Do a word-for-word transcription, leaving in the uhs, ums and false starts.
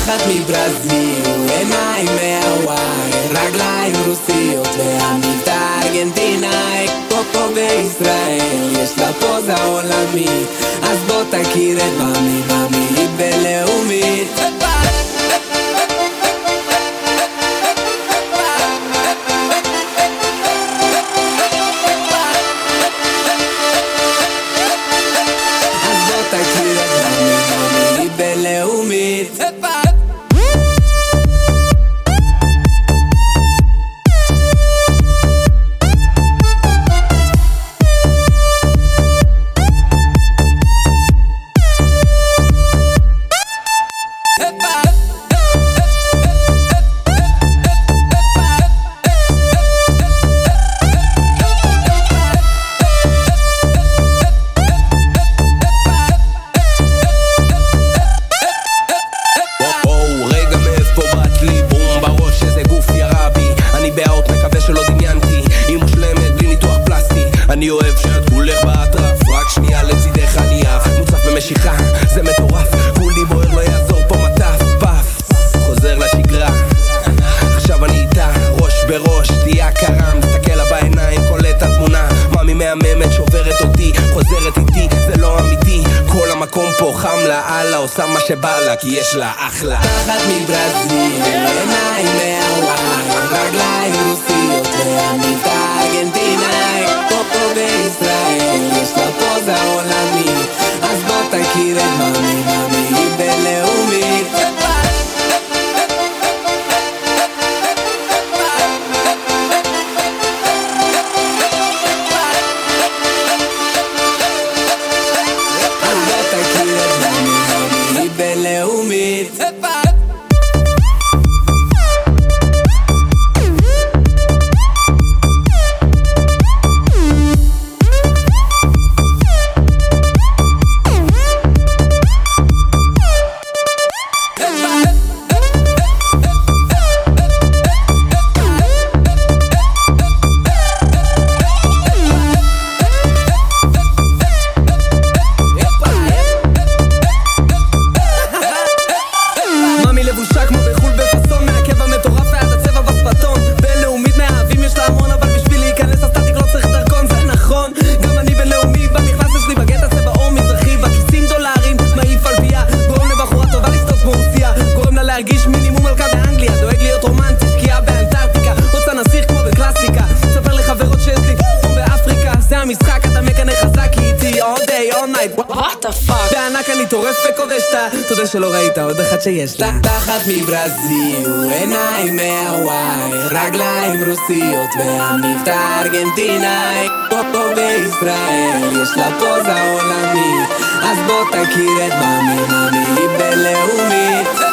תחת מברזיל, עיניים מהוואי, רגליים רוסיות והמבטא ארגנטינאי. פה פה בישראל יש לה פוזה עולמית, אז בוא תכיר את מאמי, מאמי היא בינלאומית. בינלאומית. אני אוהב שאת כולך באטרף, רק שנייה לצידך אני אף מוצף במשיכה, זה מטורף, כולי בוער לא יעזור פה מטף, פף, חוזר לשגרה, עכשיו אני איתה, ראש בראש, תהיה קרה, מסתכל לה בעיניים, קולט התמונה, מאמי מהממת שוברת אותי, חוזרת איתי, זה לא אמיתי, כל המקום פה חם לה, אללה עושה מה שבא לה, כי יש לה אחלה. תחת מברזיל, עיניים מהוואי, רגליים רוסיות והמבטא ארגנטינאי. בישראל יש לה פוזה עולמית, אז בוא תכיר את מאמי, מאמי היא בינלאומית. אז בוא תכיר את מאמי, מאמי היא בינלאומית. לבושה כמו בחול בפסון, מהקבע מטורף ועד הצבע בספטון. בינלאומית מאהבים יש לה המון, אבל בשביל להיכנס הסטטיק לא צריך דרכון, זה נכון. גם אני בינלאומי, במכנס שלי בגטה צבע אור מזרחי, בכיסים דולרים, מעיף על פיה, גורם לבחורה טובה לסטות מרוסיה, גורם לה להרגיש מינימום מלכה באנגליה, דואג להיות רומנטי, שקיעה באנטארקטיקה, רוצה נסיך כמו בקלאסיקה, ספר לחברות שיש לי כמו באפריקה, זה המשחק, אתה מקנה חזק איתי all day, all night, what the fuck. בענק אני טורף וקודש תה, תודה שלא ראית עוד אחד שיש לה. תחת מברזיל, עיניים מהוואי, רגליים רוסיות והמבטא ארגנטינאי. פה פה בישראל יש לה פוזה עולמית, אז בוא תכיר את מאמי, מאמי היא בינלאומית.